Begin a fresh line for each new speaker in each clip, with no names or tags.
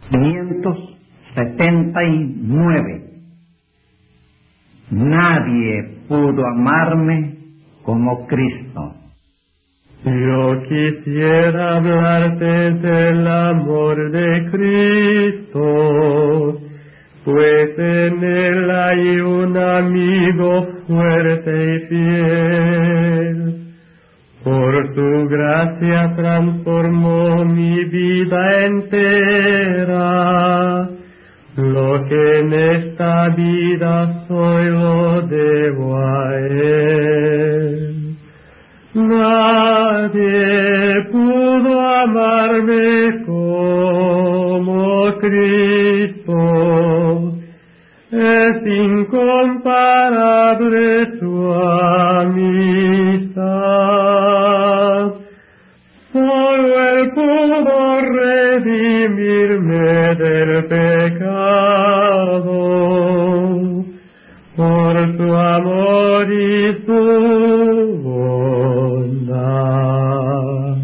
579. Nadie pudo amarme como Cristo.
Yo quisiera hablarte del amor de Cristo, pues en él hay un amigo fuerte y fiel. Por tu gracia transformó mi vida entera. Lo que en esta vida soy lo debo a él. Nadie pudo amarme como Cristo. Es incomparable su amistad. Solo él pudo redimirme del pecado. Por su amor y su bondad.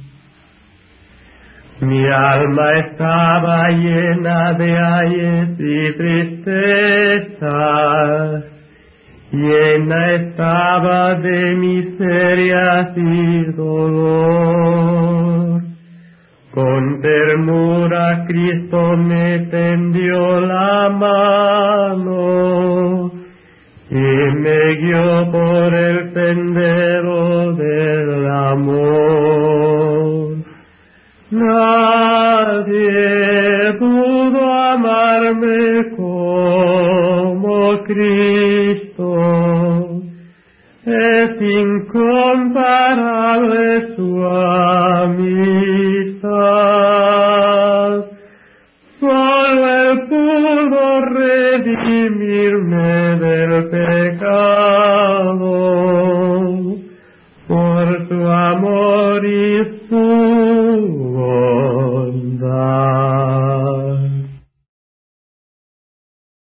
Mi alma estaba llena de ayes y tristezas, llena estaba de miserias y dolor. Con ternura Cristo me tendió la mano y me guió por el sendero del amor. Nadie pudo amarme como Cristo. Es incomparable su amistad. Solo él pudo redimirme del pecado.